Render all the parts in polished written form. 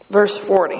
Verse 40.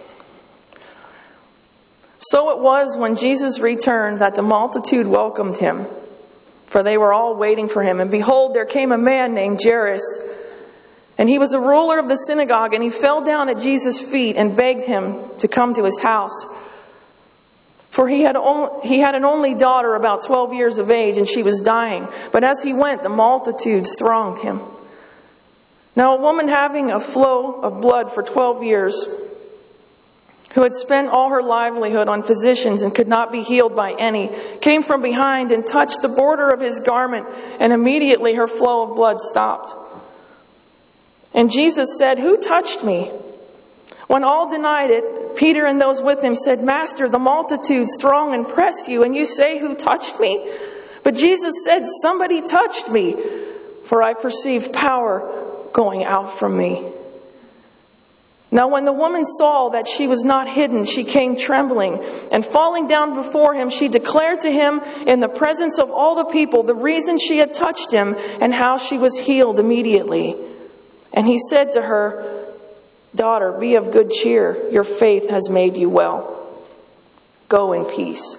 So it was when Jesus returned that the multitude welcomed him, for they were all waiting for him. And behold, there came a man named Jairus, and he was a ruler of the synagogue, and he fell down at Jesus' feet and begged him to come to his house. For he had an only daughter about 12 years of age, and she was dying. But as he went, the multitudes thronged him. Now a woman having a flow of blood for 12 years, who had spent all her livelihood on physicians and could not be healed by any, came from behind and touched the border of his garment, and immediately her flow of blood stopped. And Jesus said, "Who touched me?" When all denied it, Peter and those with him said, "Master, the multitudes throng and press you, and you say, 'Who touched me?'" But Jesus said, "Somebody touched me, for I perceived power going out from me." Now when the woman saw that she was not hidden, she came trembling, and falling down before him, she declared to him in the presence of all the people the reason she had touched him and how she was healed immediately. And he said to her, "Daughter, be of good cheer. Your faith has made you well. Go in peace."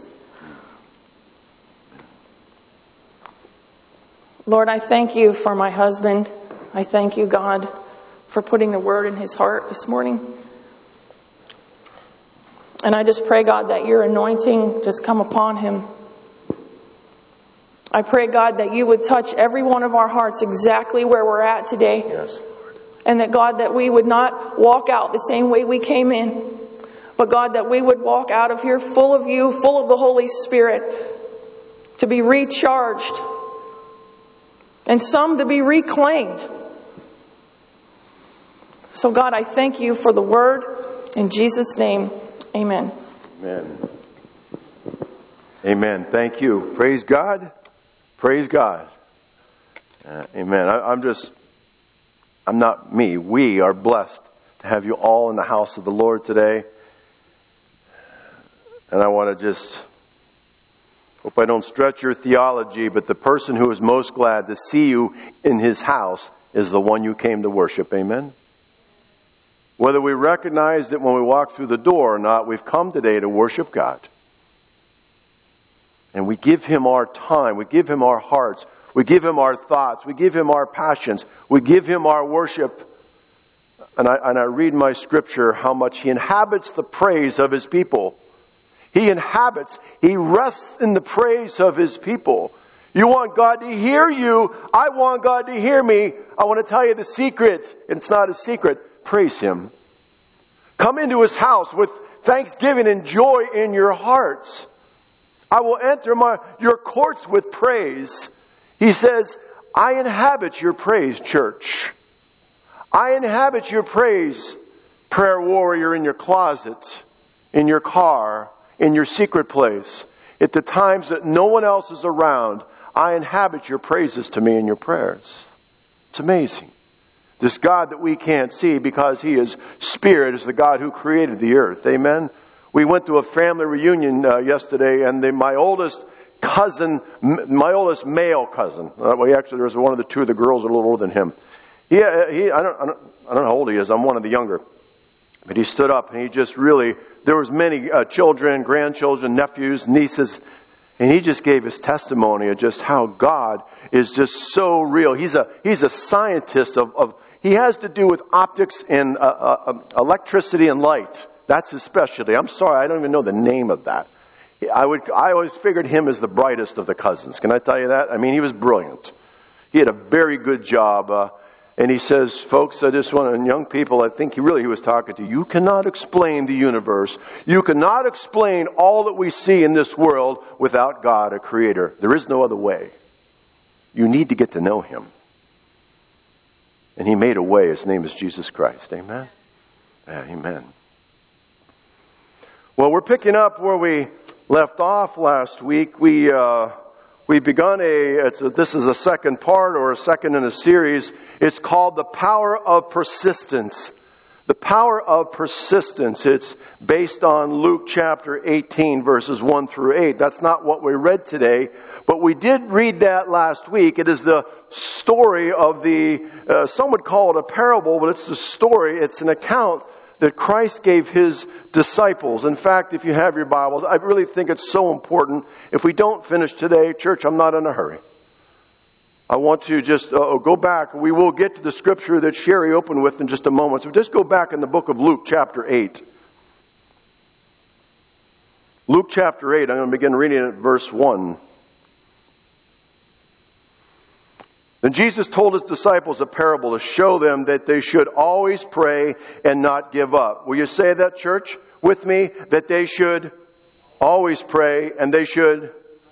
Lord, I thank you for my husband. I thank you, God, for putting the word in his heart this morning. And I just pray, God, that your anointing just come upon him. I pray, God, that you would touch every one of our hearts exactly where we're at today. Yes. And that, God, that we would not walk out the same way we came in. But, God, that we would walk out of here full of you, full of the Holy Spirit, to be recharged. And some to be reclaimed. So, God, I thank you for the word. In Jesus' name, amen. Amen. Amen. Thank you. Praise God. Praise God. Amen. I'm not me. We are blessed to have you all in the house of the Lord today. And I want to just hope I don't stretch your theology, but the person who is most glad to see you in his house is the one you came to worship. Amen. Whether we recognize it when we walk through the door or not, we've come today to worship God. And we give him our time. We give him our hearts. We give him our thoughts. We give him our passions. We give him our worship. And I read my scripture how much he inhabits the praise of his people. He rests in the praise of his people. You want God to hear you. I want God to hear me. I want to tell you the secret. It's not a secret. Praise him. Come into his house with thanksgiving and joy in your hearts. I will enter your courts with praise. He says, I inhabit your praise, church. I inhabit your praise, prayer warrior, in your closet, in your car, in your secret place. At the times that no one else is around, I inhabit your praises to me in your prayers. It's amazing. This God that we can't see because he is spirit is the God who created the earth. Amen. We went to a family reunion yesterday, and my oldest male cousin. Actually, there was one of the two of the girls a little older than him. I don't know how old he is. I'm one of the younger. But he stood up and he just really, there was many children, grandchildren, nephews, nieces, and he just gave his testimony of just how God is just so real. He's a scientist he has to do with optics and electricity and light. That's his specialty. I'm sorry, I don't even know the name of that. I always figured him as the brightest of the cousins. Can I tell you that? I mean, he was brilliant. He had a very good job. And he says, folks, I just want, and young people, I think he was talking to you. You cannot explain the universe. You cannot explain all that we see in this world without God, a creator. There is no other way. You need to get to know him. And he made a way. His name is Jesus Christ. Amen? Amen. Well, we're picking up where we left off last week. We begun this is a second part or a second in a series. It's called The Power of Persistence. The Power of Persistence. It's based on Luke chapter 18 verses 1 through 8. That's not what we read today, but we did read that last week. It is the story of some would call it a parable, but it's the story. It's an account that Christ gave his disciples. In fact, if you have your Bibles, I really think it's so important. If we don't finish today, church, I'm not in a hurry. I want to just go back. We will get to the scripture that Sherry opened with in just a moment. So just go back in the book of Luke chapter 8. Luke chapter 8, I'm going to begin reading at verse 1. Then Jesus told his disciples a parable to show them that they should always pray and not give up. Will you say that, church, with me? That they should always pray and they should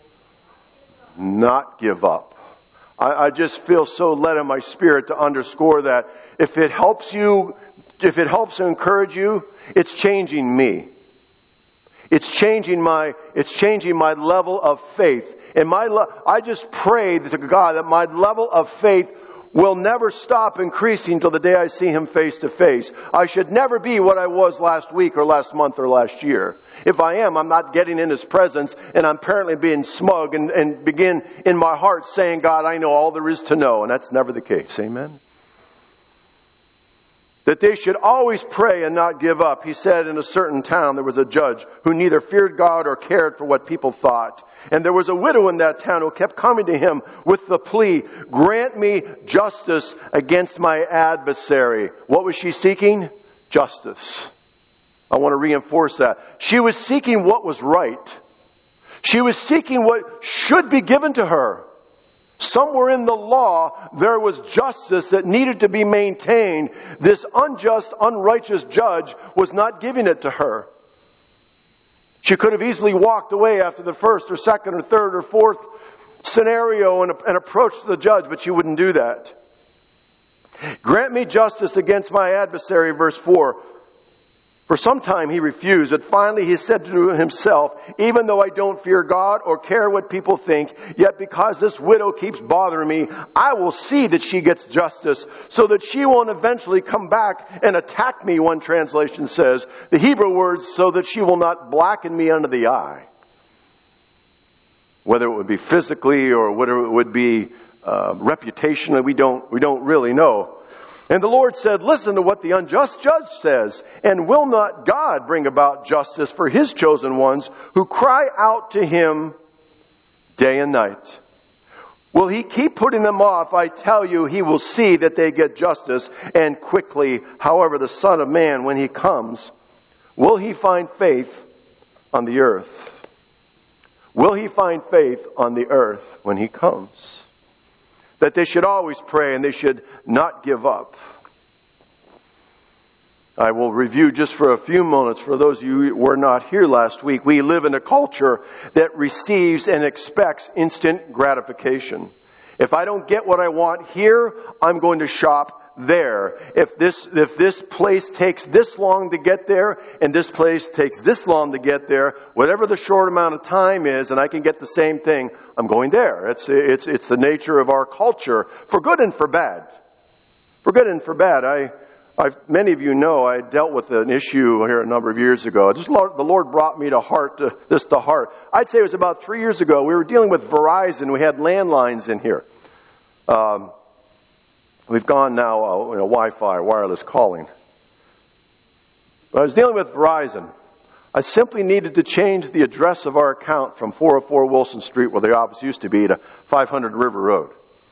not give up. I just feel so led in my spirit to underscore that. If it helps you, if it helps to encourage you, it's changing me. It's changing my level of faith. And I just pray to God that my level of faith will never stop increasing till the day I see him face to face. I should never be what I was last week or last month or last year. If I am, I'm not getting in his presence, and I'm apparently being smug and begin in my heart saying, God, I know all there is to know. And that's never the case. Amen? That they should always pray and not give up. He said in a certain town there was a judge who neither feared God or cared for what people thought. And there was a widow in that town who kept coming to him with the plea, grant me justice against my adversary. What was she seeking? Justice. I want to reinforce that. She was seeking what was right. She was seeking what should be given to her. Somewhere in the law, there was justice that needed to be maintained. This unjust, unrighteous judge was not giving it to her. She could have easily walked away after the first or second or third or fourth scenario and approached the judge, but she wouldn't do that. Grant me justice against my adversary, verse 4. For some time he refused, but finally he said to himself, even though I don't fear God or care what people think, yet because this widow keeps bothering me, I will see that she gets justice so that she won't eventually come back and attack me, one translation says. The Hebrew words, so that she will not blacken me under the eye. Whether it would be physically or whether it would be reputationally, we don't really know. And the Lord said, listen to what the unjust judge says. And will not God bring about justice for his chosen ones who cry out to him day and night? Will he keep putting them off? I tell you, he will see that they get justice and quickly. However, the Son of Man, when he comes, will he find faith on the earth? Will he find faith on the earth when he comes? That they should always pray and they should not give up. I will review just for a few moments for those of you who were not here last week. We live in a culture that receives and expects instant gratification. If I don't get what I want here, I'm going to shop there. If this place takes this long to get there and this place takes this long to get there, whatever the short amount of time is and I can get the same thing, I'm going there. It's the nature of our culture, for good and for bad. For good and for bad. Many of you know I dealt with an issue here a number of years ago. The Lord brought me to heart. I'd say it was about 3 years ago. We were dealing with Verizon. We had landlines in here. We've gone now, Wi-Fi, wireless calling. When I was dealing with Verizon, I simply needed to change the address of our account from 404 Wilson Street, where the office used to be, to 500 River Road.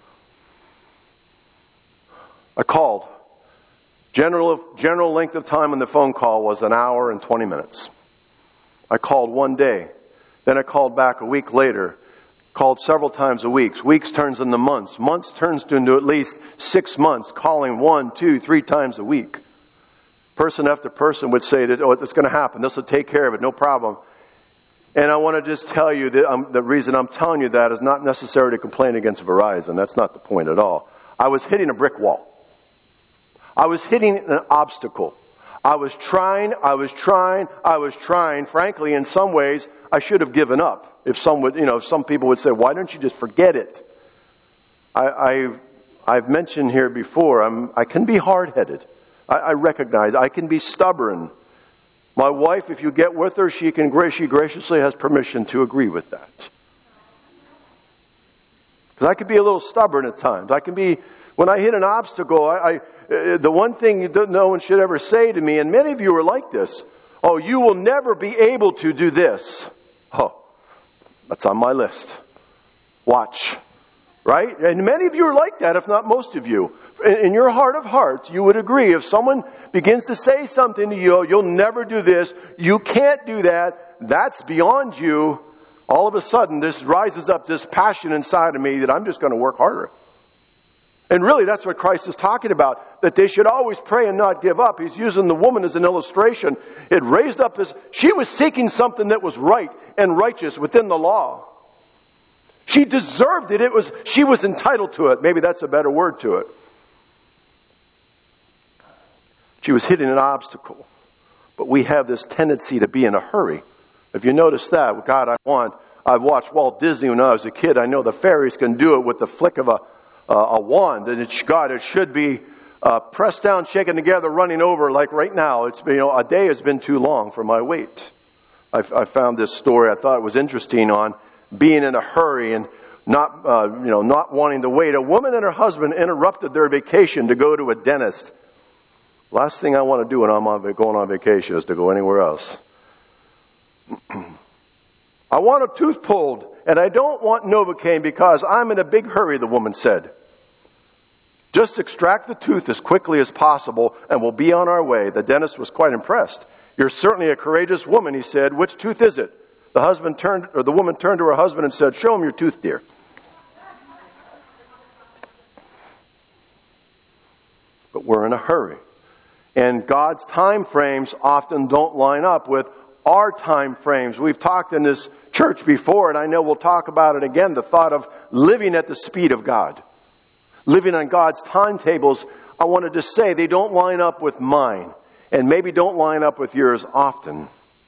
I called. General length of time on the phone call was an hour and 20 minutes. I called one day. Then I called back a week later. Called several times a week. Weeks turns into months. Months turns into at least 6 months, calling 1, 2, 3 times a week. Person after person would say that, it's going to happen. This will take care of it. No problem. And I want to just tell you that the reason I'm telling you that is not necessarily to complain against Verizon. That's not the point at all. I was hitting a brick wall. I was hitting an obstacle. I was trying. Frankly, in some ways, I should have given up. If some people would say, why don't you just forget it? I've mentioned here before, I can be hard-headed. I recognize I can be stubborn. My wife, if you get with her, she graciously has permission to agree with that. Because I can be a little stubborn at times. I can be When I hit an obstacle, the one thing no one should ever say to me, and many of you are like this, oh, you will never be able to do this. Oh, that's on my list. Watch. Right? And many of you are like that, if not most of you. In your heart of hearts, you would agree. If someone begins to say something to you, you'll never do this, you can't do that, that's beyond you. All of a sudden, this rises up this passion inside of me that I'm just going to work harder. And really, that's what Christ is talking about, that they should always pray and not give up. He's using the woman as an illustration. It raised up she was seeking something that was right and righteous within the law. She deserved it. She was entitled to it. Maybe that's a better word to it. She was hitting an obstacle. But we have this tendency to be in a hurry. If you notice that, God, I've watched Walt Disney when I was a kid. I know the fairies can do it with the flick of a wand. And it should be pressed down, shaken together, running over like right now. It's been, a day has been too long for my wait. I found this story. I thought it was interesting on being in a hurry and not wanting to wait. A woman and her husband interrupted their vacation to go to a dentist. Last thing I want to do when I'm going on vacation is to go anywhere else. I want a tooth pulled, and I don't want Novocaine because I'm in a big hurry, the woman said. Just extract the tooth as quickly as possible, and we'll be on our way. The dentist was quite impressed. You're certainly a courageous woman, he said. Which tooth is it? The woman turned to her husband and said, show him your tooth, dear. But we're in a hurry. And God's time frames often don't line up with our time frames. We've talked in this church before, and I know we'll talk about it again, the thought of living at the speed of God. Living on God's timetables, I wanted to say they don't line up with mine, and maybe don't line up with yours often.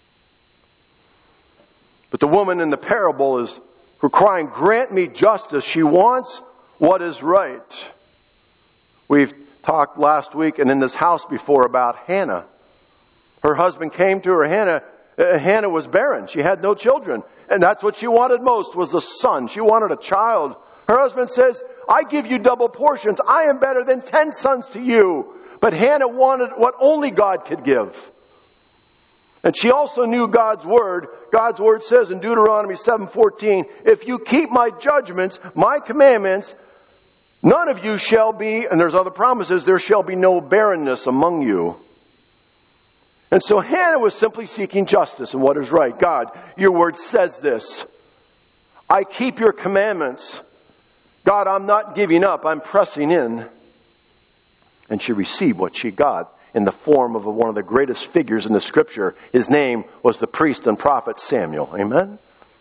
But the woman in the parable is crying, grant me justice. She wants what is right. We've talked last week and in this house before about Hannah. Her husband came to her. Hannah was barren. She had no children. And that's what she wanted most, was a son. She wanted a child. Her husband says, I give you double portions. I am better than 10 sons to you. But Hannah wanted what only God could give. And she also knew God's word. God's word says in Deuteronomy 7:14, if you keep my judgments, my commandments, none of you shall be, and there's other promises, there shall be no barrenness among you. And so Hannah was simply seeking justice and what is right. God, your word says this. I keep your commandments. God, I'm not giving up. I'm pressing in. And she received what she got in the form of one of the greatest figures in the scripture. His name was the priest and prophet Samuel. Amen?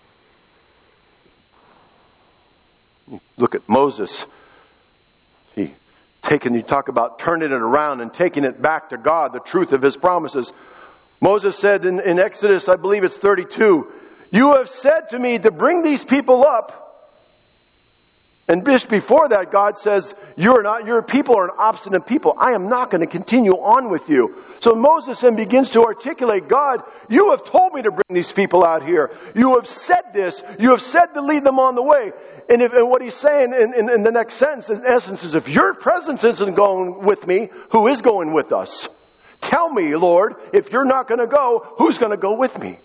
Look at Moses. You talk about turning it around and taking it back to God, the truth of his promises. Moses said in Exodus, I believe it's 32, you have said to me to bring these people up. And just before that, God says, your people are an obstinate people. I am not going to continue on with you. So Moses then begins to articulate, God, you have told me to bring these people out here. You have said this. You have said to lead them on the way. And what he's saying in the next sentence, in essence, is if your presence isn't going with me, who is going with us? Tell me, Lord, if you're not going to go, who's going to go with me?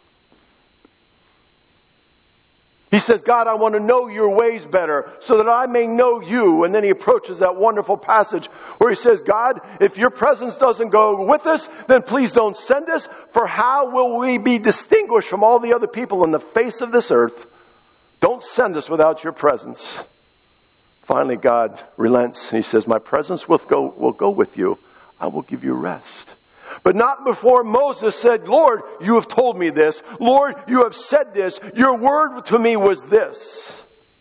He says, God, I want to know your ways better so that I may know you. And then he approaches that wonderful passage where he says, God, if your presence doesn't go with us, then please don't send us. For how will we be distinguished from all the other people on the face of this earth? Don't send us without your presence. Finally, God relents. And he says, my presence will go with you. I will give you rest. But not before Moses said, Lord, you have told me this. Lord, you have said this. Your word to me was this.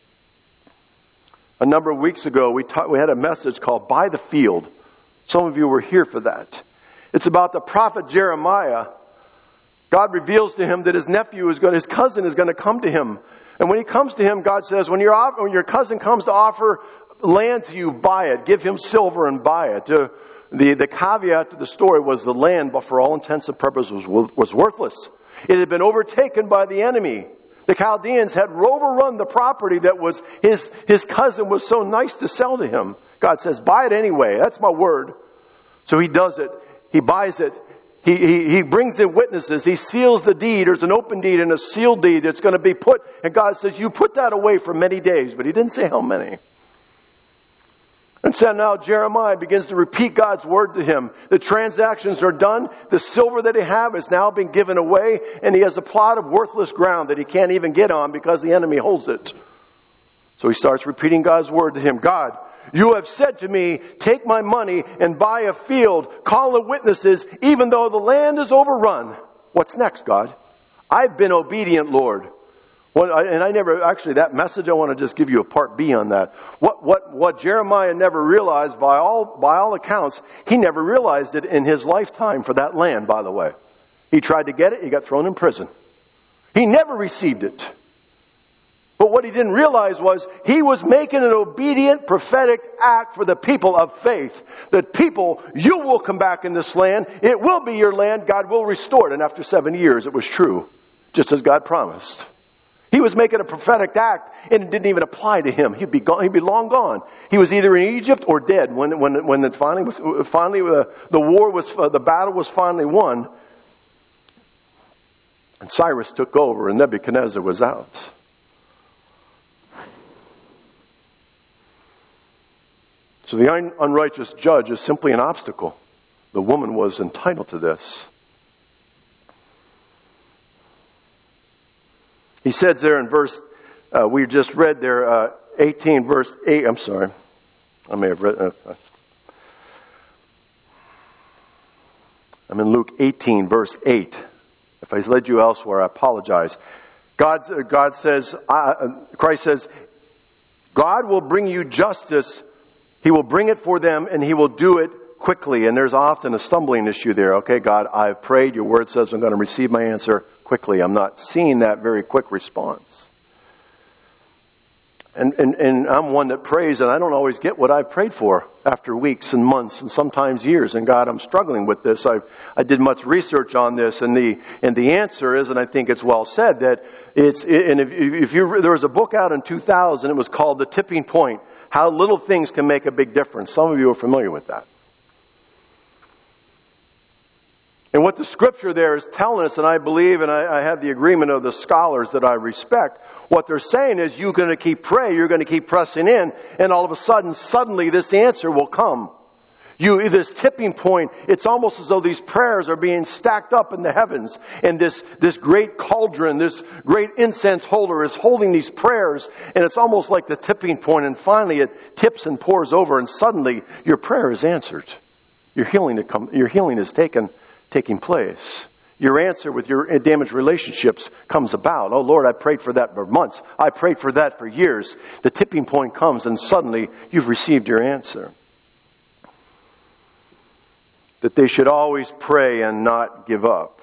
A number of weeks ago, we had a message called By the Field. Some of you were here for that. It's about the prophet Jeremiah. God reveals to him that his cousin is going to come to him. And when he comes to him, God says, when your cousin comes to offer land to you, buy it. Give him silver and buy it. The caveat to the story was the land, but for all intents and purposes was worthless. It had been overtaken by the enemy. The Chaldeans had overrun the property that was his cousin was so nice to sell to him. God says, buy it anyway. That's my word. So he does it. He buys it. He brings in witnesses. He seals the deed. There's an open deed and a sealed deed that's going to be put. And God says, you put that away for many days. But he didn't say how many. And so now Jeremiah begins to repeat God's word to him. The transactions are done. The silver that he have has now been given away. And he has a plot of worthless ground that he can't even get on because the enemy holds it. So he starts repeating God's word to him. God, you have said to me, take my money and buy a field. Call the witnesses, even though the land is overrun. What's next, God? I've been obedient, Lord. That message, I want to just give you a part B on that. What Jeremiah never realized, by all accounts, he never realized it in his lifetime for that land, by the way. He tried to get it, he got thrown in prison. He never received it. But what he didn't realize was he was making an obedient prophetic act for the people of faith. That people, you will come back in this land. It will be your land. God will restore it. And after 7 years, it was true. Just as God promised. He was making a prophetic act, and it didn't even apply to him. He'd be gone. He'd be long gone. He was either in Egypt or dead when the battle was finally won, and Cyrus took over, and Nebuchadnezzar was out. So the unrighteous judge is simply an obstacle. The woman was entitled to this. He says there in verse, we just read there, 18 verse 8, I'm sorry. I may have read, I'm in Luke 18 verse 8. If I led you elsewhere, I apologize. Christ says, God will bring you justice. He will bring it for them and he will do it quickly. And there's often a stumbling issue there. Okay, God, I've prayed. Your word says I'm going to receive my answer quickly. I'm not seeing that very quick response. And I'm one that prays, and I don't always get what I've prayed for after weeks and months and sometimes years. And God, I'm struggling with this. I did much research on this, and the answer is, and I think it's well said, that there was a book out in 2000. It was called The Tipping Point: How Little Things Can Make a Big Difference. Some of you are familiar with that. And what the scripture there is telling us, and I believe, and I have the agreement of the scholars that I respect, what they're saying is you're going to keep praying, you're going to keep pressing in, and all of a sudden, suddenly this answer will come. This tipping point, it's almost as though these prayers are being stacked up in the heavens, and this great cauldron, this great incense holder is holding these prayers, and it's almost like the tipping point, and finally it tips and pours over, and suddenly your prayer is answered. Your healing is taking place. Your answer with your damaged relationships comes about. Oh Lord, I prayed for that for months. I prayed for that for years. The tipping point comes and suddenly you've received your answer. That they should always pray and not give up.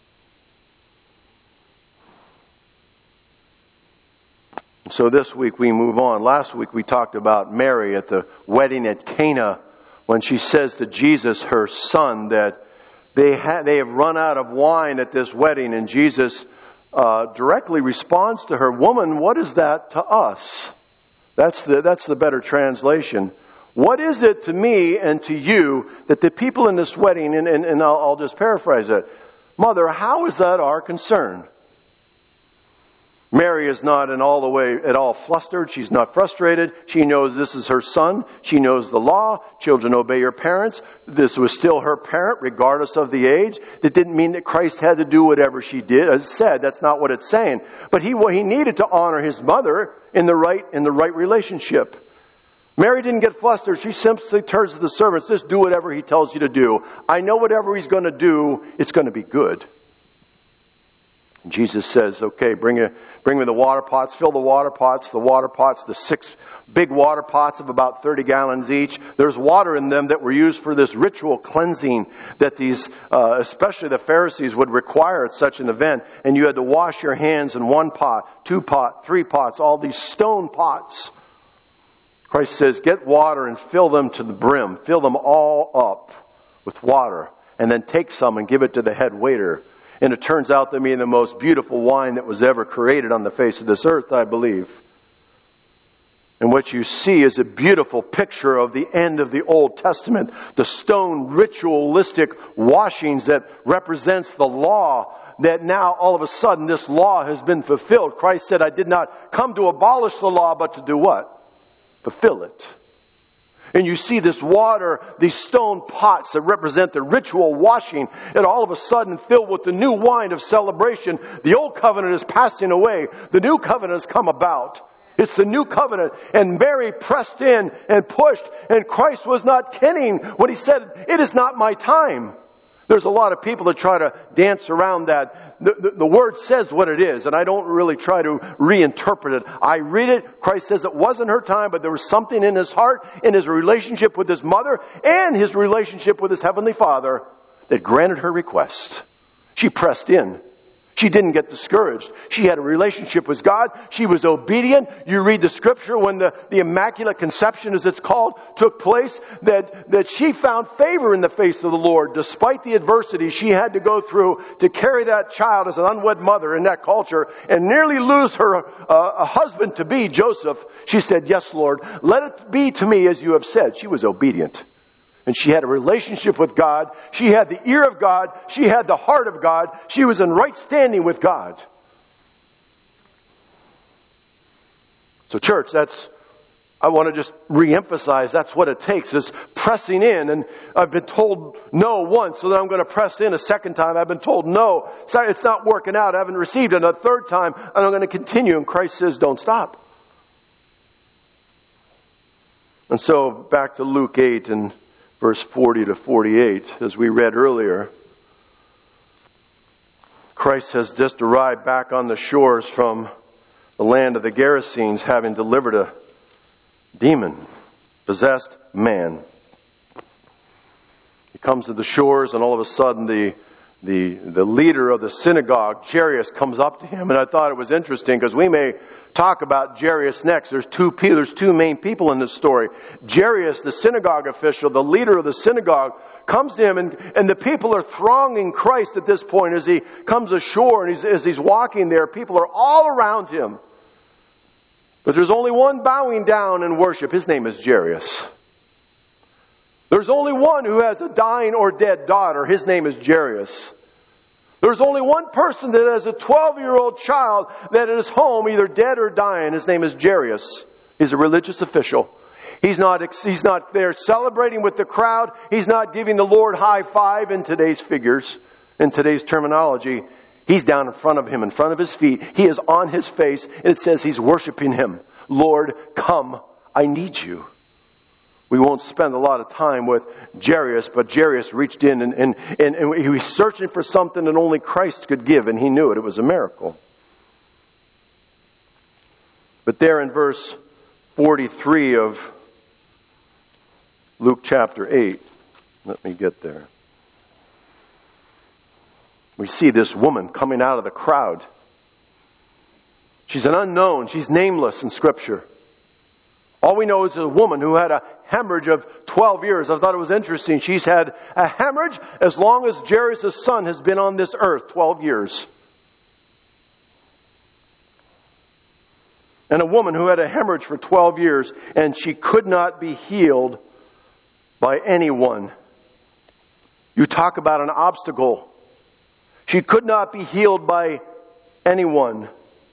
So this week we move on. Last week we talked about Mary at the wedding at Cana when she says to Jesus, her son, that they have run out of wine at this wedding, and Jesus directly responds to her, "Woman, what is that to us?" That's the better translation. What is it to me and to you that the people in this wedding, and I'll just paraphrase it, Mother, how is that our concern? Mary is not in all the way at all flustered. She's not frustrated. She knows this is her son. She knows the law. Children obey your parents. This was still her parent, regardless of the age. That didn't mean that Christ had to do whatever she said. That's not what it's saying. But he needed to honor his mother in the right relationship. Mary didn't get flustered. She simply turns to the servants. Just do whatever he tells you to do. I know whatever he's going to do, it's going to be good. Jesus says, okay, bring me the water pots, fill the water pots, the 6 big water pots of about 30 gallons each. There's water in them that were used for this ritual cleansing that these, especially the Pharisees, would require at such an event. And you had to wash your hands in 1 pot, 2 pot, 3 pots, all these stone pots. Christ says, get water and fill them to the brim. Fill them all up with water. And then take some and give it to the head waiter. And it turns out to be the most beautiful wine that was ever created on the face of this earth, I believe. And what you see is a beautiful picture of the end of the Old Testament. The stone ritualistic washings that represents the law, that now all of a sudden this law has been fulfilled. Christ said, I did not come to abolish the law, but to do what? Fulfill it. And you see this water, these stone pots that represent the ritual washing, and all of a sudden filled with the new wine of celebration. The old covenant is passing away. The new covenant has come about. It's the new covenant. And Mary pressed in and pushed, and Christ was not kidding when he said, it is not my time. There's a lot of people that try to dance around that. The word says what it is, and I don't really try to reinterpret it. I read it. Christ says it wasn't her time, but there was something in his heart, in his relationship with his mother, and his relationship with his heavenly Father that granted her request. She pressed in. She didn't get discouraged. She had a relationship with God. She was obedient. You read the scripture when the Immaculate Conception, as it's called, took place, that she found favor in the face of the Lord. Despite the adversity she had to go through to carry that child as an unwed mother in that culture and nearly lose her a husband to be, Joseph, she said, yes, Lord, let it be to me as you have said. She was obedient. And she had a relationship with God. She had the ear of God. She had the heart of God. She was in right standing with God. So church, I want to just reemphasize, that's what it takes, is pressing in. And I've been told no once, so then I'm going to press in a second time. I've been told no, sorry, it's not working out. I haven't received it a third time, and I'm going to continue. And Christ says, don't stop. And so back to Luke 8 and verse 40 to 48, as we read earlier. Christ has just arrived back on the shores from the land of the Gerasenes, having delivered a demon-possessed man. He comes to the shores, and all of a sudden the leader of the synagogue, Jairus, comes up to him. And I thought it was interesting, because we may talk about Jairus next. There's two main people in this story. Jairus, the synagogue official, the leader of the synagogue, comes to him, and the people are thronging Christ at this point as he comes ashore, and as he's walking there, people are all around him. But there's only one bowing down in worship. His name is Jairus. There's only one who has a dying or dead daughter. His name is Jairus. There's only one person that has a 12-year-old child that is home, either dead or dying. His name is Jairus. He's a religious official. He's not there celebrating with the crowd. He's not giving the Lord high five in today's figures, in today's terminology. He's down in front of him, in front of his feet. He is on his face, and it says he's worshiping him. Lord, come, I need you. We won't spend a lot of time with Jairus, but Jairus reached in and he was searching for something that only Christ could give, and he knew it. It was a miracle. But there in verse 43 of Luke chapter 8, let me get there. We see this woman coming out of the crowd. She's an unknown. She's nameless in Scripture. All we know is a woman who had a hemorrhage of 12 years. I thought it was interesting. She's had a hemorrhage as long as Jairus' son has been on this earth, 12 years. And a woman who had a hemorrhage for 12 years, and she could not be healed by anyone. You talk about an obstacle. She could not be healed by anyone.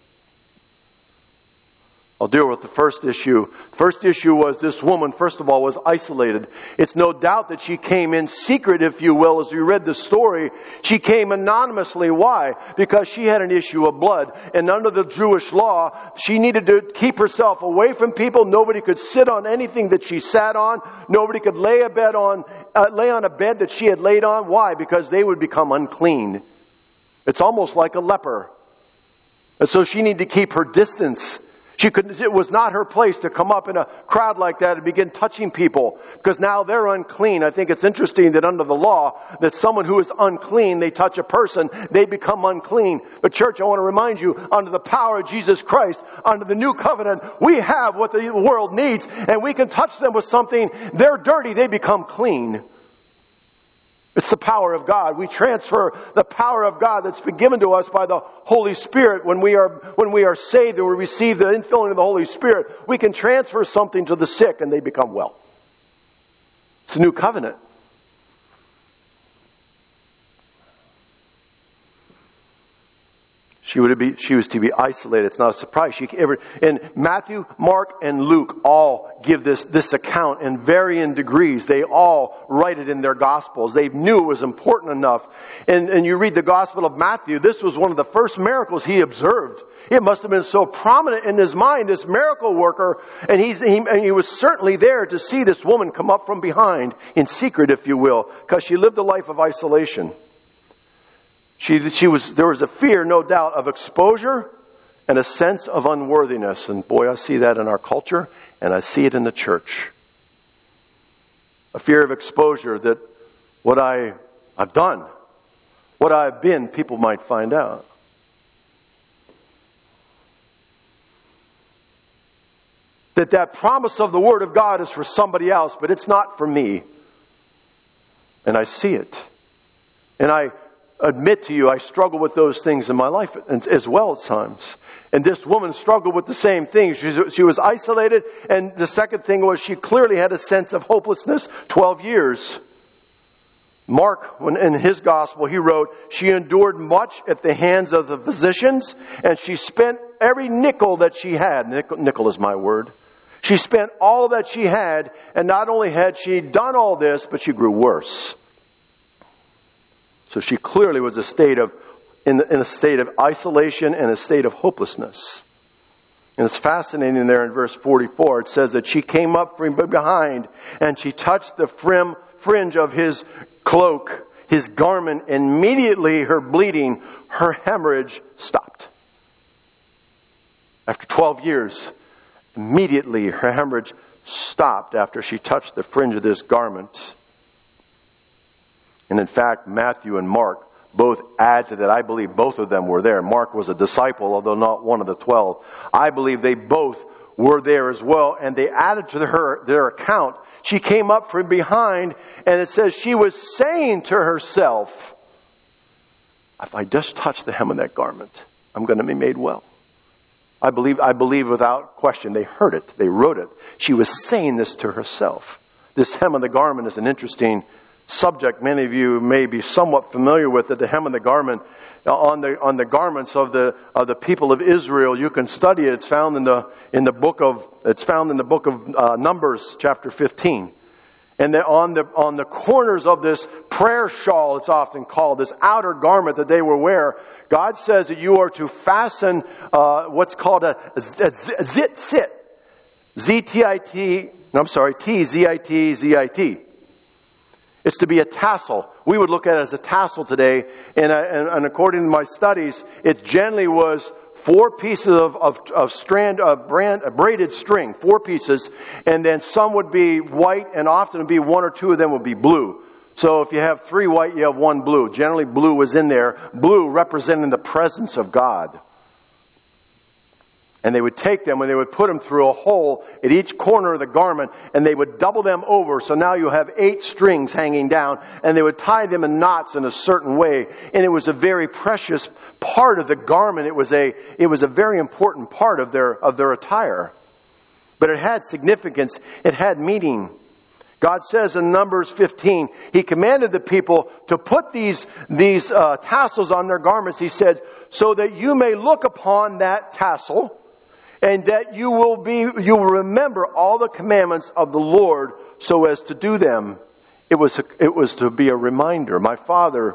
I'll deal with the first issue. First issue was this woman, first of all, was isolated. It's no doubt that she came in secret, if you will, as you read the story. She came anonymously. Why? Because she had an issue of blood. And under the Jewish law, she needed to keep herself away from people. Nobody could sit on anything that she sat on. Nobody could lay on a bed that she had laid on. Why? Because they would become unclean. It's almost like a leper. And so she needed to keep her distance. It was not her place to come up in a crowd like that and begin touching people, because now they're unclean. I think it's interesting that under the law, that someone who is unclean, they touch a person, they become unclean. But church, I want to remind you, under the power of Jesus Christ, under the new covenant, we have what the world needs, and we can touch them with something. They're dirty, they become clean. It's the power of God. We transfer the power of God that's been given to us by the Holy Spirit. When we are saved and we receive the infilling of the Holy Spirit, we can transfer something to the sick and they become well. It's a new covenant. She was to be isolated. It's not a surprise. And Matthew, Mark, and Luke all give this account in varying degrees. They all write it in their Gospels. They knew it was important enough. And you read the Gospel of Matthew, this was one of the first miracles he observed. It must have been so prominent in his mind, this miracle worker. And he was certainly there to see this woman come up from behind, in secret, if you will, because she lived a life of isolation. There was a fear, no doubt, of exposure and a sense of unworthiness. And boy, I see that in our culture, and I see it in the church. A fear of exposure that what I've done, what I've been, people might find out. That promise of the Word of God is for somebody else, but it's not for me. And I see it. And I admit to you, I struggle with those things in my life as well at times. And this woman struggled with the same thing. She was isolated, and the second thing was she clearly had a sense of hopelessness. 12 years. Mark, in his gospel, he wrote, she endured much at the hands of the physicians, and she spent every nickel that she had. Nickel is my word. She spent all that she had, and not only had she done all this, but she grew worse. So she clearly was in a state of isolation and a state of hopelessness. And it's fascinating there in verse 44. It says that she came up from behind and she touched the fringe of his cloak, his garment. And immediately her bleeding, her hemorrhage stopped. After 12 years, immediately her hemorrhage stopped after she touched the fringe of this garment. And in fact, Matthew and Mark both add to that. I believe both of them were there. Mark was a disciple, although not one of the 12. I believe they both were there as well, and they added to their account. She came up from behind, and it says she was saying to herself, if I just touch the hem of that garment, I'm going to be made well. I believe without question. They heard it. They wrote it. She was saying this to herself. This hem of the garment is an interesting subject. Many of you may be somewhat familiar with it. The hem of the garment on the garments of the people of Israel. You can study it. It's found in the book of Numbers, chapter 15. And then on the corners of this prayer shawl, it's often called, this outer garment that they will wear, God says that you are to fasten what's called a zitzit. T-Z-I-T-Z-I-T. It's to be a tassel. We would look at it as a tassel today. And according to my studies, it generally was 4 pieces of braided string, 4 pieces. And then some would be white, and often would be 1 or 2 of them would be blue. So if you have 3 white, you have 1 blue. Generally blue was in there. Blue representing the presence of God. And they would take them and they would put them through a hole at each corner of the garment, and they would double them over. So now you have 8 strings hanging down, and they would tie them in knots in a certain way. And it was a very precious part of the garment. It was a very important part of their attire. But it had significance. It had meaning. God says in Numbers 15, He commanded the people to put these tassels on their garments. He said, so that you may look upon that tassel, and that you will remember all the commandments of the Lord so as to do them. It was to be a reminder. My father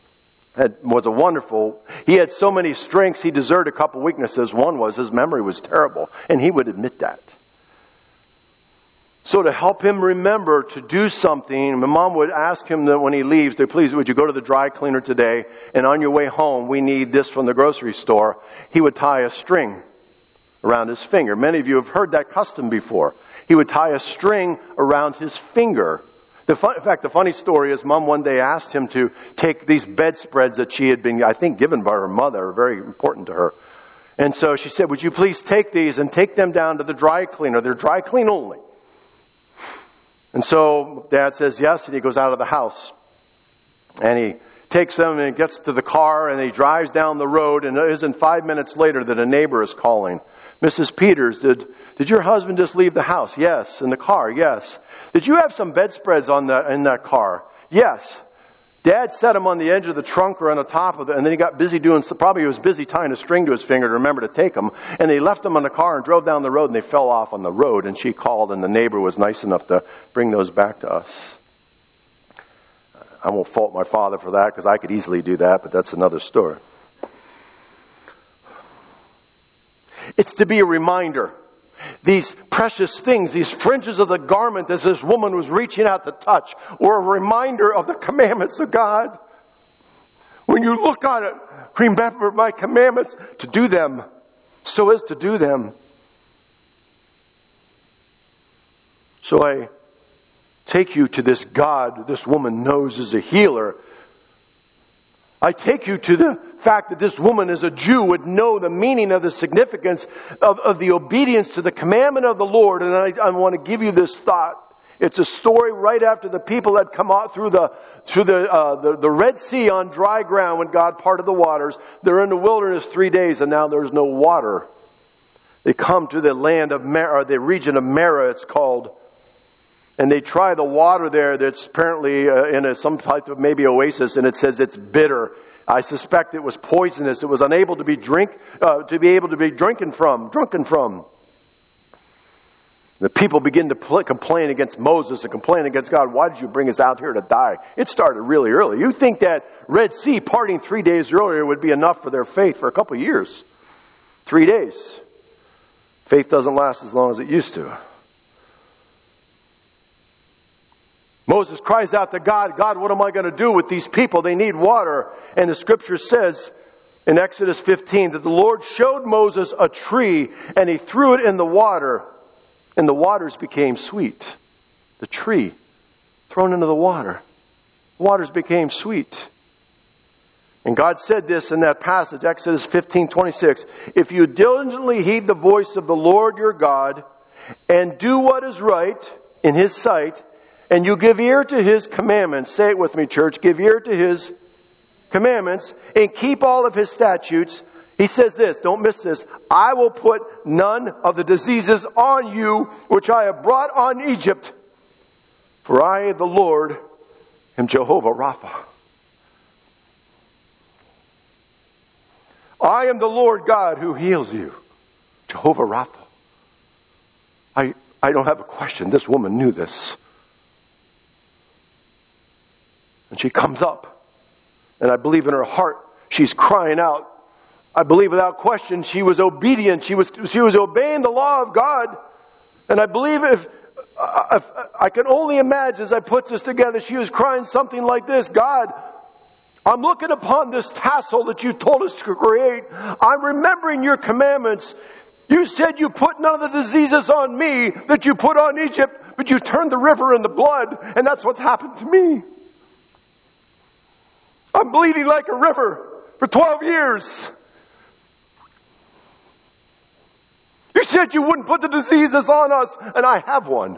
he had so many strengths, he deserved a couple weaknesses. One was his memory was terrible, and he would admit that. So to help him remember to do something, my mom would ask him that when he leaves, please, would you go to the dry cleaner today? And on your way home, we need this from the grocery store. He would tie a string around his finger. Many of you have heard that custom before. He would tie a string around his finger. In fact, the funny story is Mom one day asked him to take these bedspreads that she had been, I think, given by her mother, very important to her. And so she said, would you please take these and take them down to the dry cleaner? They're dry clean only. And so Dad says yes, and he goes out of the house. And he takes them and gets to the car and he drives down the road, and it isn't 5 minutes later that a neighbor is calling. Mrs. Peters, did your husband just leave the house? Yes. In the car? Yes. Did you have some bedspreads in that car? Yes. Dad set them on the edge of the trunk or on the top of it, and then he got busy probably he was busy tying a string to his finger to remember to take them, and he left them in the car and drove down the road, and they fell off on the road, and she called, and the neighbor was nice enough to bring those back to us. I won't fault my father for that, because I could easily do that, but that's another story. It's to be a reminder. These precious things, these fringes of the garment that this woman was reaching out to touch, were a reminder of the commandments of God. When you look on it, remember my commandments, to do them, so as to do them. So I take you to this God this woman knows is a healer. I take you to the fact that this woman as a Jew would know the meaning of the significance of the obedience to the commandment of the Lord. And I want to give you this thought. It's a story right after the people had come out through the Red Sea on dry ground when God parted the waters. They're in the wilderness 3 days and now there's no water. They come to the land of Marah, the region of Marah it's called. And they try the water there that's apparently in some type of maybe oasis, and it says it's bitter. I suspect it was poisonous. It was unable to be drunken from. The people begin to complain against Moses and complain against God. Why did you bring us out here to die? It started really early. You think that Red Sea parting 3 days earlier would be enough for their faith for a couple of years? 3 days. Faith doesn't last as long as it used to. Moses cries out to God, God, what am I going to do with these people? They need water. And the scripture says in Exodus 15 that the Lord showed Moses a tree and he threw it in the water and the waters became sweet. The tree thrown into the water. The waters became sweet. And God said this in that passage, Exodus 15:26, if you diligently heed the voice of the Lord your God and do what is right in His sight, and you give ear to His commandments. Say it with me, church. Give ear to His commandments and keep all of His statutes. He says this, don't miss this. I will put none of the diseases on you which I have brought on Egypt. For I, the Lord, am Jehovah Rapha. I am the Lord God who heals you. Jehovah Rapha. I don't have a question. This woman knew this. And she comes up, and I believe in her heart she's crying out. I believe without question she was obedient. She was obeying the law of God. And I believe if I can only imagine as I put this together, she was crying something like this: God, I'm looking upon this tassel that you told us to create. I'm remembering your commandments. You said you put none of the diseases on me that you put on Egypt, but you turned the river into blood, and that's what's happened to me. I'm bleeding like a river for 12 years. You said you wouldn't put the diseases on us, and I have one.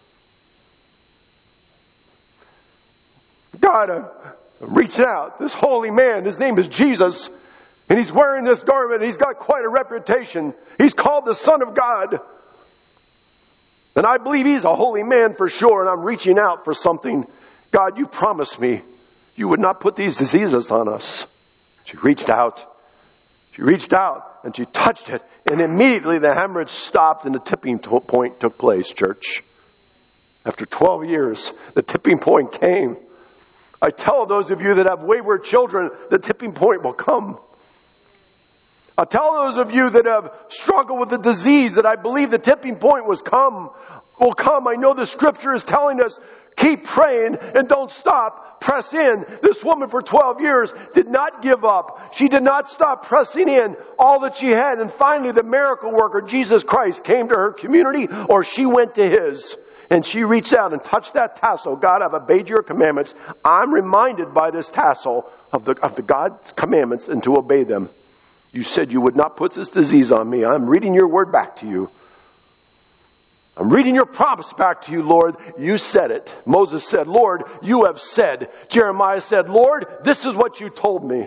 God, I'm reaching out. This holy man, his name is Jesus, and he's wearing this garment. He's got quite a reputation. He's called the Son of God. And I believe he's a holy man for sure, and I'm reaching out for something. God, you promised me you would not put these diseases on us. She reached out. And she touched it. And immediately the hemorrhage stopped and the tipping point took place, church. After 12 years, the tipping point came. I tell those of you that have wayward children, the tipping point will come. I tell those of you that have struggled with the disease that I believe the tipping point will come. I know the scripture is telling us, keep praying and don't stop. Press in. This woman for 12 years did not give up. She did not stop pressing in all that she had. And finally the miracle worker, Jesus Christ, came to her community, or she went to his. And she reached out and touched that tassel. God, I've obeyed your commandments. I'm reminded by this tassel of the God's commandments and to obey them. You said you would not put this disease on me. I'm reading your word back to you. I'm reading your promise back to you, Lord. You said it. Moses said, Lord, you have said. Jeremiah said, Lord, this is what you told me.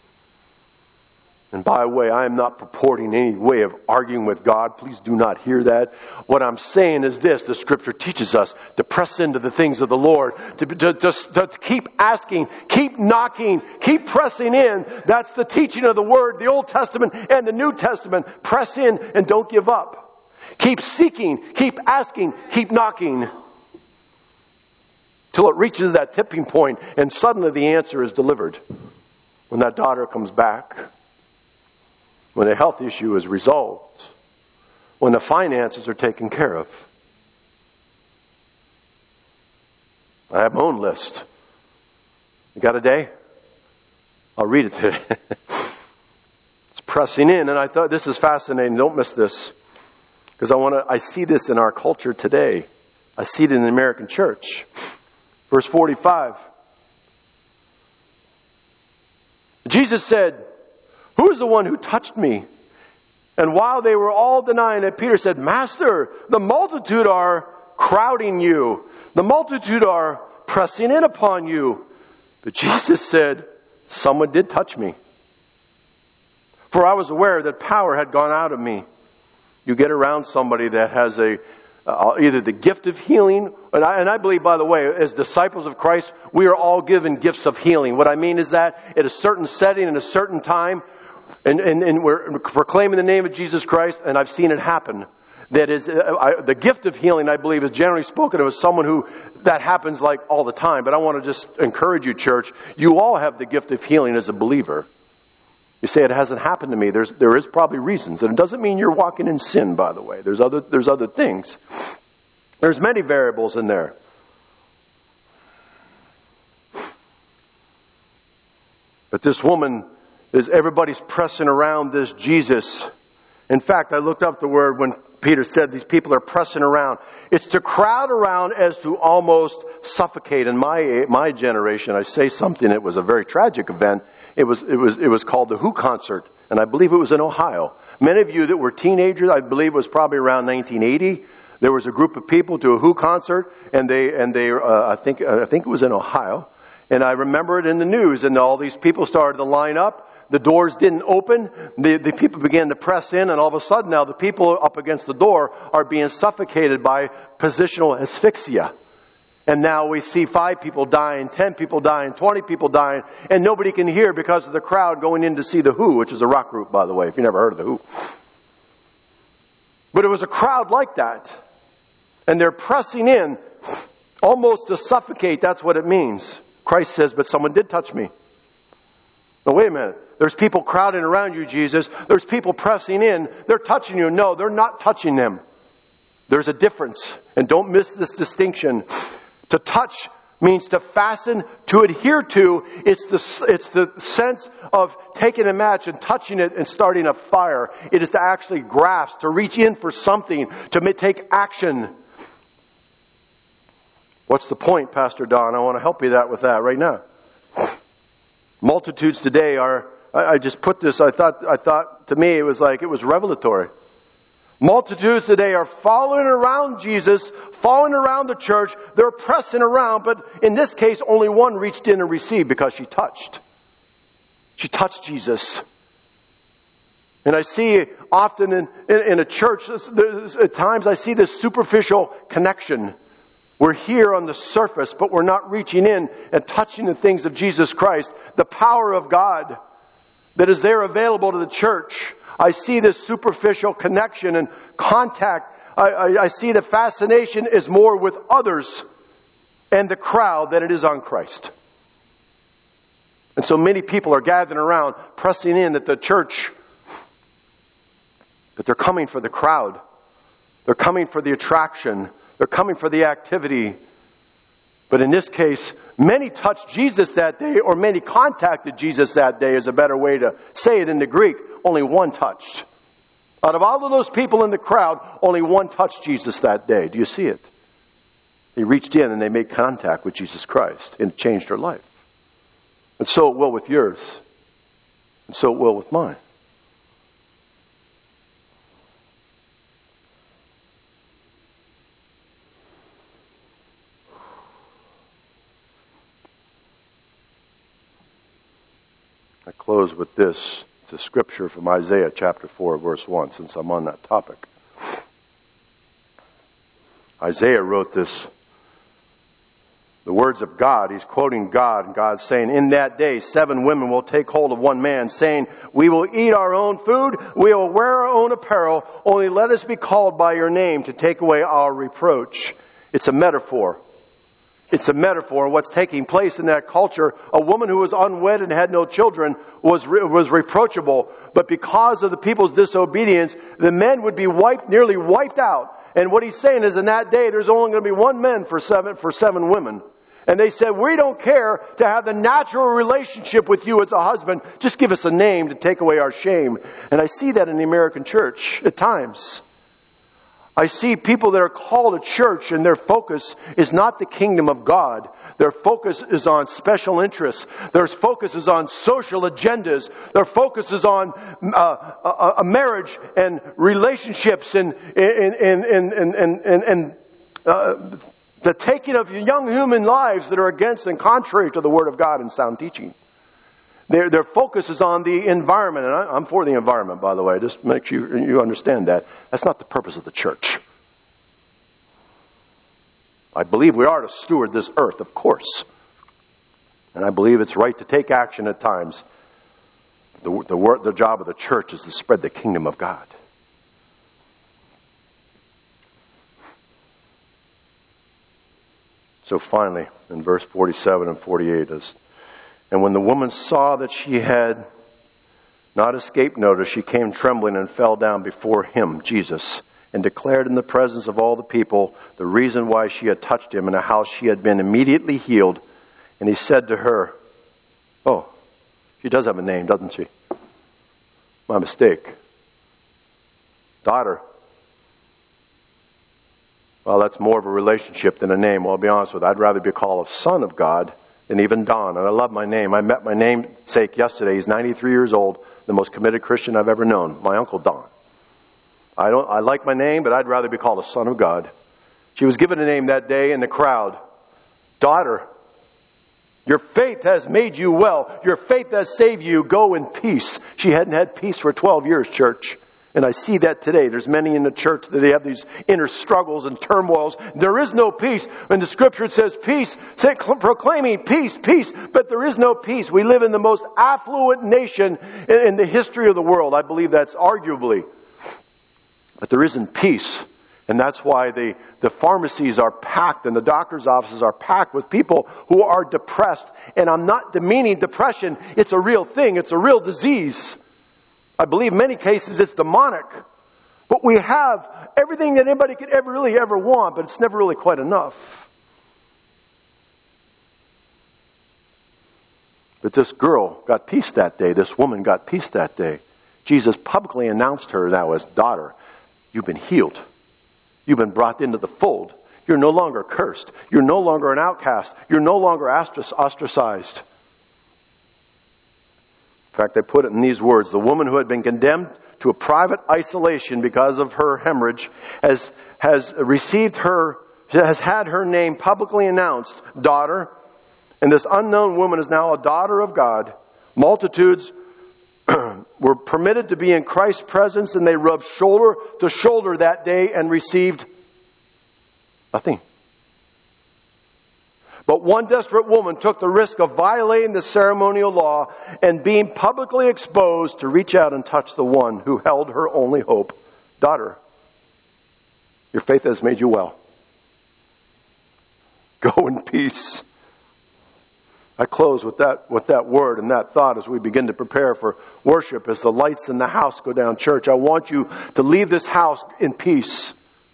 And by the way, I am not purporting any way of arguing with God. Please do not hear that. What I'm saying is this. The Scripture teaches us to press into the things of the Lord. To keep asking, keep knocking, keep pressing in. That's the teaching of the Word, the Old Testament and the New Testament. Press in and don't give up. Keep seeking, keep asking, keep knocking. Till it reaches that tipping point and suddenly the answer is delivered. When that daughter comes back. When the health issue is resolved. When the finances are taken care of. I have my own list. You got a day? I'll read it today. It's pressing in, and I thought this is fascinating. Don't miss this. Because I see this in our culture today. I see it in the American church. Verse 45. Jesus said, who is the one who touched me? And while they were all denying it, Peter said, Master, the multitude are crowding you. The multitude are pressing in upon you. But Jesus said, someone did touch me. For I was aware that power had gone out of me. You get around somebody that has either the gift of healing, and I believe, by the way, as disciples of Christ, we are all given gifts of healing. What I mean is that at a certain setting, in a certain time, and we're proclaiming the name of Jesus Christ, and I've seen it happen. That is, the gift of healing, I believe, is generally spoken of as someone that happens like all the time. But I want to just encourage you, church, you all have the gift of healing as a believer. You say it hasn't happened to me. There is probably reasons. And it doesn't mean you're walking in sin, by the way. There's other things. There's many variables in there. But this woman, everybody's pressing around this Jesus. In fact, I looked up the word when Peter said these people are pressing around. It's to crowd around as to almost suffocate. In my generation, I say something, it was a very tragic event. It was called the Who concert, and I believe it was in Ohio. Many of you that were teenagers, I believe it was probably around 1980. There was a group of people to a Who concert, and I think it was in Ohio. And I remember it in the news, and all these people started to line up. The doors didn't open. The people began to press in, and all of a sudden now the people up against the door are being suffocated by positional asphyxia. And now we see 5 people dying, 10 people dying, 20 people dying, and nobody can hear because of the crowd going in to see the Who, which is a rock group, by the way, if you never heard of the Who. But it was a crowd like that. And they're pressing in almost to suffocate. That's what it means. Christ says, but someone did touch me. Now wait a minute. There's people crowding around you, Jesus. There's people pressing in. They're touching you. No, they're not touching them. There's a difference. And don't miss this distinction. To touch means to fasten, to adhere to. It's the sense of taking a match and touching it and starting a fire. It is to actually grasp, to reach in for something, to take action. What's the point, Pastor Don? I want to help you with that right now. Multitudes today are, I just put this, I thought to me it was revelatory. Multitudes today are following around Jesus, following around the church. They're pressing around, but in this case, only one reached in and received because she touched. She touched Jesus. And I see often in a church, at times I see this superficial connection. We're here on the surface, but we're not reaching in and touching the things of Jesus Christ, the power of God that is there available to the church. I see this superficial connection and contact. I see the fascination is more with others and the crowd than it is on Christ. And so many people are gathering around, pressing in at the church. But they're coming for the crowd. They're coming for the attraction. They're coming for the activity. But in this case, many touched Jesus that day, or many contacted Jesus that day is a better way to say it in the Greek. Only one touched. Out of all of those people in the crowd, only one touched Jesus that day. Do you see it? They reached in and they made contact with Jesus Christ, and it changed her life. And so it will with yours. And so it will with mine. I close with this. It's a scripture from Isaiah chapter 4, verse 1, since I'm on that topic. Isaiah wrote this. The words of God, he's quoting God, and God's saying, in that day 7 women will take hold of one man, saying, we will eat our own food, we will wear our own apparel, only let us be called by your name to take away our reproach. It's a metaphor. It's a metaphor. What's taking place in that culture, a woman who was unwed and had no children was reproachable, but because of the people's disobedience, the men would be nearly wiped out. And what he's saying is in that day, there's only going to be 1 man for 7 women. And they said, we don't care to have the natural relationship with you as a husband. Just give us a name to take away our shame. And I see that in the American church at times. I see people that are called to church and their focus is not the kingdom of God. Their focus is on special interests. Their focus is on social agendas. Their focus is on a marriage and relationships and the taking of young human lives that are against and contrary to the Word of God and sound teaching. Their focus is on the environment. And I'm for the environment, by the way. Just make sure you understand that. That's not the purpose of the church. I believe we are to steward this earth, of course. And I believe it's right to take action at times. The job of the church is to spread the kingdom of God. So finally, in verse 47 and 48, and when the woman saw that she had not escaped notice, she came trembling and fell down before him, Jesus, and declared in the presence of all the people the reason why she had touched him and how she had been immediately healed. And he said to her, oh, she does have a name, doesn't she? My mistake. Daughter. Well, that's more of a relationship than a name. Well, I'll be honest with you. I'd rather be called a son of God than even Don. And I love my name. I met my namesake yesterday. He's 93 years old, the most committed Christian I've ever known, my Uncle Don. I like my name, but I'd rather be called a son of God. She was given a name that day in the crowd. Daughter, your faith has made you well. Your faith has saved you. Go in peace. She hadn't had peace for 12 years, church. And I see that today. There's many in the church that they have these inner struggles and turmoils. There is no peace. When the scripture it says peace, proclaiming peace, peace, but there is no peace. We live in the most affluent nation in the history of the world. I believe that's arguably. But there isn't peace. And that's why the pharmacies are packed and the doctor's offices are packed with people who are depressed. And I'm not demeaning depression. It's a real thing. It's a real disease. I believe in many cases it's demonic. But we have everything that anybody could ever want, but it's never really quite enough. But this girl got peace that day. This woman got peace that day. Jesus publicly announced her now as daughter. You've been healed. You've been brought into the fold. You're no longer cursed. You're no longer an outcast. You're no longer ostracized. In fact, they put it in these words. The woman who had been condemned to a private isolation because of her hemorrhage has had her name publicly announced, daughter. And this unknown woman is now a daughter of God. Multitudes were permitted to be in Christ's presence, and they rubbed shoulder to shoulder that day and received nothing. But one desperate woman took the risk of violating the ceremonial law and being publicly exposed to reach out and touch the one who held her only hope. Daughter, your faith has made you well. Go in peace. I close with that word and that thought as we begin to prepare for worship, as the lights in the house go down. Church, I want you to leave this house in peace.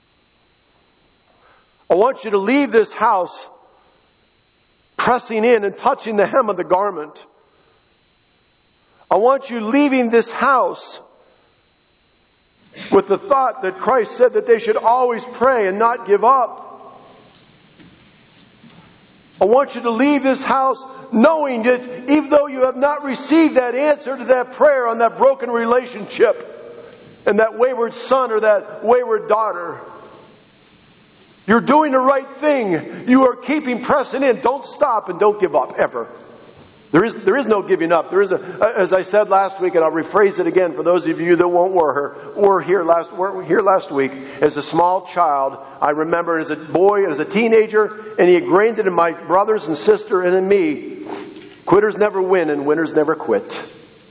I want you to leave this house pressing in and touching the hem of the garment. I want you leaving this house with the thought that Christ said that they should always pray and not give up. I want you to leave this house knowing that even though you have not received that answer to that prayer on that broken relationship and that wayward son or that wayward daughter, you're doing the right thing. You are pressing in. Don't stop and don't give up, ever. There is no giving up. There is as I said last week, and I'll rephrase it again for those of you that were here last week. As a small child, I remember as a boy, as a teenager, and he ingrained it in my brothers and sister and in me. Quitters never win and winners never quit.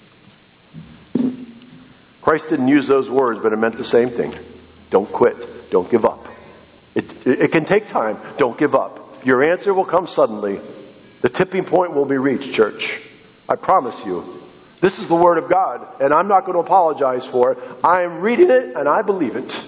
Christ didn't use those words, but it meant the same thing. Don't quit. Don't give up. It can take time. Don't give up. Your answer will come suddenly. The tipping point will be reached, church. I promise you. This is the Word of God, and I'm not going to apologize for it. I am reading it, and I believe it.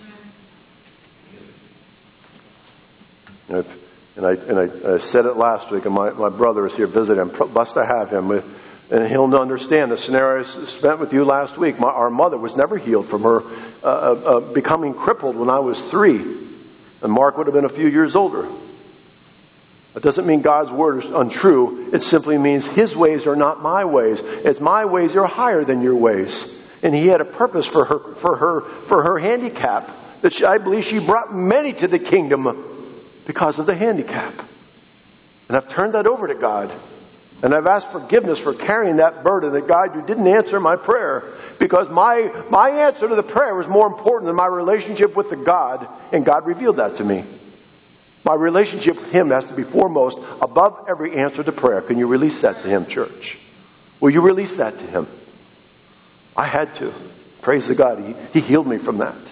And I said it last week, and my brother is here visiting. I'm blessed to have him. And he'll understand the scenario I spent with you last week. Our mother was never healed from her becoming crippled when I was 3. And Mark would have been a few years older. That doesn't mean God's word is untrue. It simply means His ways are not my ways. As my ways are higher than your ways. And He had a purpose for her handicap. That I believe she brought many to the kingdom because of the handicap. And I've turned that over to God. And I've asked forgiveness for carrying that burden, that God, you didn't answer my prayer. Because my answer to the prayer was more important than my relationship with the God. And God revealed that to me. My relationship with Him has to be foremost above every answer to prayer. Can you release that to Him, church? Will you release that to Him? I had to. Praise the God. He healed me from that.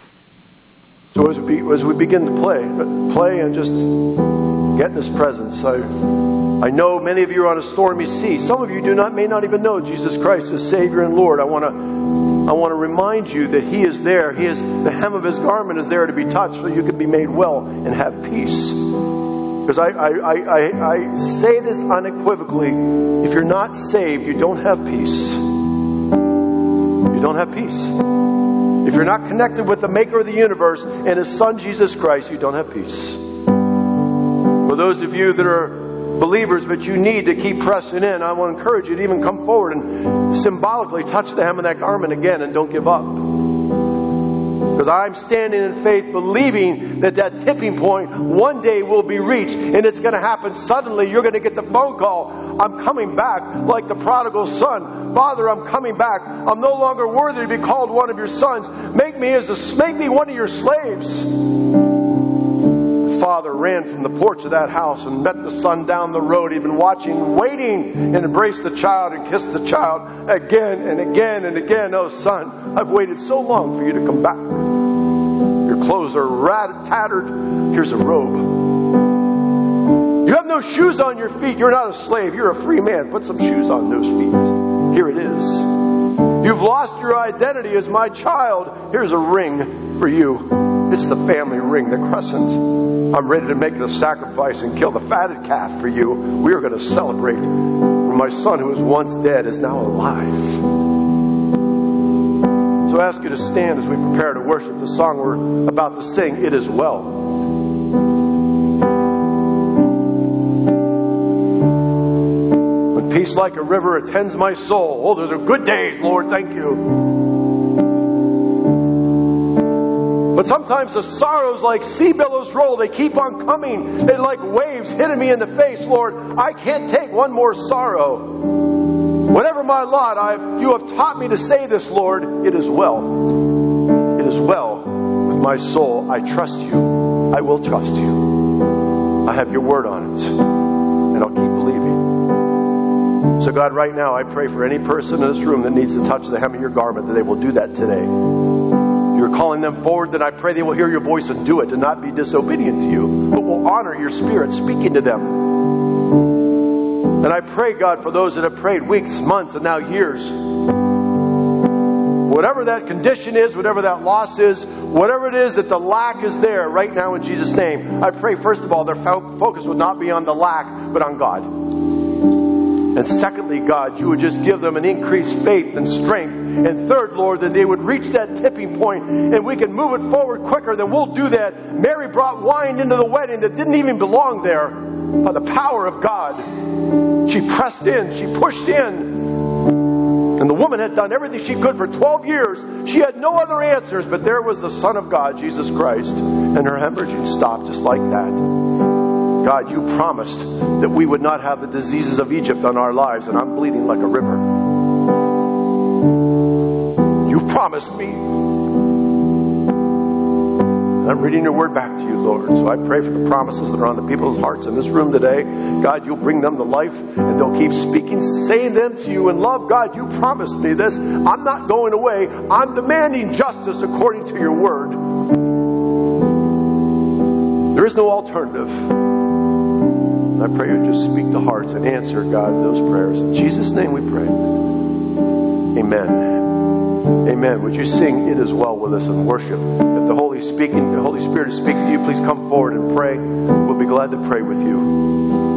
So as we begin to play and just get in His presence, I know many of you are on a stormy sea. Some of you may not even know Jesus Christ as Savior and Lord. I want to remind you that He is there. The hem of His garment is there to be touched so you can be made well and have peace. Because I say this unequivocally. If you're not saved, you don't have peace. You don't have peace. If you're not connected with the Maker of the universe and His Son Jesus Christ, you don't have peace. For those of you that are believers, but you need to keep pressing in, I want to encourage you to even come forward and symbolically touch the hem of that garment again and don't give up. Because I'm standing in faith believing that tipping point one day will be reached, and it's going to happen suddenly. You're going to get the phone call, I'm coming back, like the prodigal son. Father, I'm coming back. I'm no longer worthy to be called one of your sons. Make me one of your slaves. Father ran from the porch of that house and met the son down the road. He'd been watching, waiting, and embraced the child and kissed the child again and again and again. Oh, son, I've waited so long for you to come back. Your clothes are tattered. Here's a robe. You have no shoes on your feet. You're not a slave. You're a free man. Put some shoes on those feet. Here it is. You've lost your identity as my child. Here's a ring for you. It's the family ring, the crescent. I'm ready to make the sacrifice and kill the fatted calf for you. We are going to celebrate. For my son who was once dead is now alive. So I ask you to stand as we prepare to worship the song we're about to sing, It Is Well. When peace like a river attends my soul. Oh, those are good days, Lord. Thank you. But sometimes the sorrows like sea billows roll. They keep on coming. They like waves hitting me in the face. Lord, I can't take one more sorrow. Whatever my lot, you have taught me to say this, Lord. It is well. It is well with my soul. I trust you. I will trust you. I have your word on it. And I'll keep believing. So God, right now, I pray for any person in this room that needs to touch the hem of your garment, that they will do that today. You're calling them forward, then I pray they will hear your voice and do it, and not be disobedient to you, but will honor your Spirit speaking to them. And I pray, God, for those that have prayed weeks, months, and now years. Whatever that condition is, whatever that loss is, whatever it is that the lack is there right now in Jesus' name, I pray, first of all, their focus would not be on the lack, but on God. And secondly, God, you would just give them an increased faith and strength. And third, Lord, that they would reach that tipping point and we can move it forward quicker. Then we'll do that. Mary brought wine into the wedding that didn't even belong there. By the power of God, she pressed in, she pushed in. And the woman had done everything she could for 12 years. She had no other answers, but there was the Son of God, Jesus Christ. And her hemorrhaging stopped just like that. God, you promised that we would not have the diseases of Egypt on our lives, and I'm bleeding like a river. You promised me. And I'm reading your word back to you, Lord. So I pray for the promises that are on the people's hearts in this room today. God, you'll bring them to life, and they'll keep speaking, saying them to you in love. God, you promised me this. I'm not going away. I'm demanding justice according to your word. There is no alternative. And I pray you just speak to hearts and answer, God, those prayers. In Jesus' name we pray. Amen. Amen. Would you sing "It Is Well With Us" and worship? If the Holy Spirit is speaking to you, please come forward and pray. We'll be glad to pray with you.